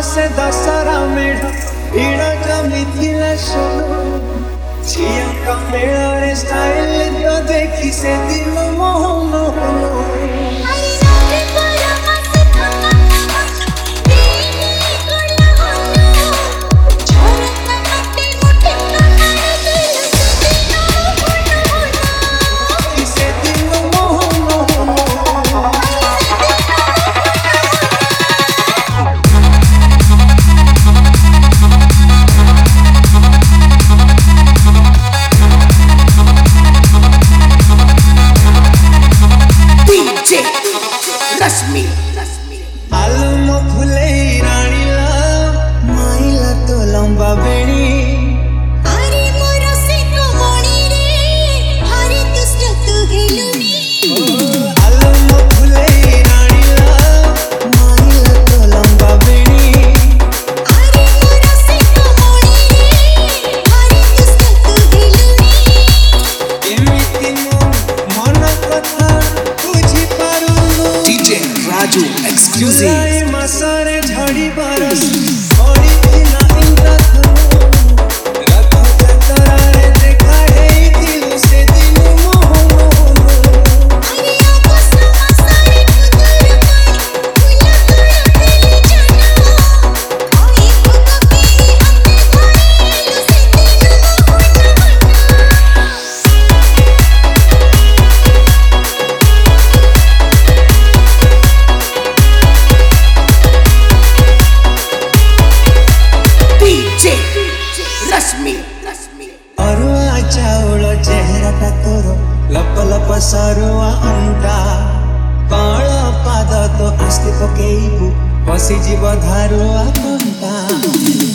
से दशहरा मेढ़ इड़ जमीथिला सोनो झिया का मेढ़ रे स्टाइल जो देखी से दिल मोहन होनो आलू फुले रानी माइला तो लंबा बेणी अरे मोर से तो मणी रे हरे दुष्ट तू हेलुनी आलू फुले रानी माइला तो लंबा बेणी अरे मोर से तो मणी रे हरे दुष्ट तू हेलुनी एमिति मन कथा बुझी पारुनु DJ Raju exclusive जुलाई मासरे झड़ी बरस पड़ी थिला इंद्रधनु रथ जतरा रे देखा हे दिल से दिल मोहन अरे आको समासारे कुदर पानी फूला तोड़ तेरी जाना ओए DJ Rashmi अरुआ चाउल चेहराटा तोर लप लप सरुआ अंटा कळ पाद तो आस्ते पकेइबु बसी जीव धारुआ कंटा